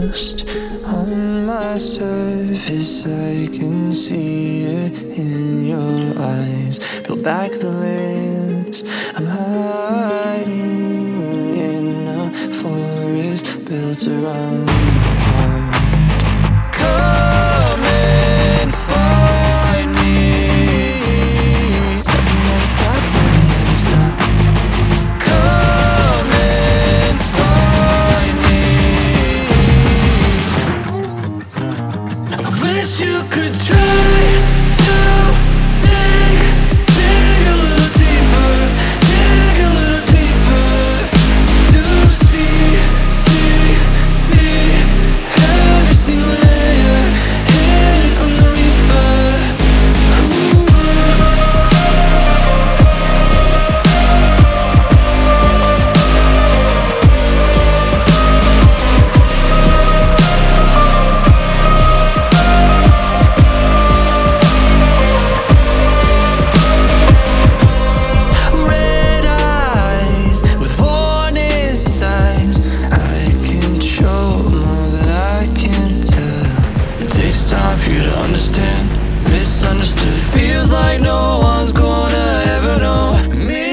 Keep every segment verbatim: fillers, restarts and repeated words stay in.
lost. On my surface I can see it in your eyes. Peel back the layers. I'm hiding in a forest built around my heart. Come and find me. Never, never stop, never, never stop. Come and find me. I wish you could try to dig, dig a little deeper, dig a little deeper, to see, see, see every single layer hidden from the reaper. Red eyes with warning signs. I control more than I can tell. It takes time for you to understand. Misunderstood. Feels like no one's gonna ever know me.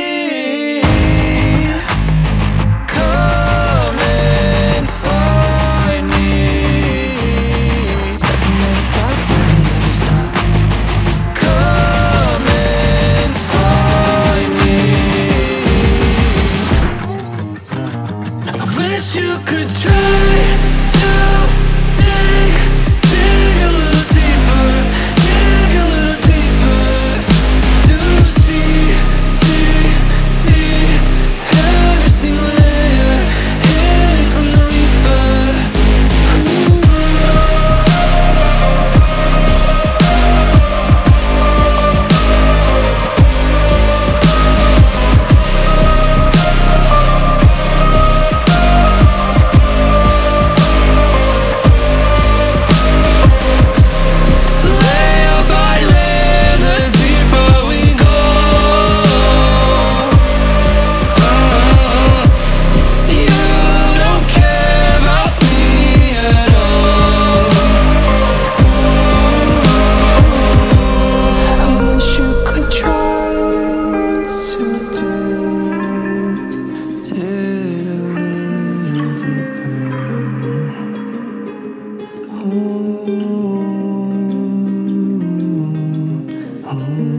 Come and find me. Never, never stop, never, never stop. Come and find me. I wish you could try to dig, dig a little deeper, dig a little deeper, to see, see, see every single layer hidden from the reaper. Layer by layer, the deeper we go. You don't care about me at all. I wish you could try to dig, dig a little deeper. Oh, oh.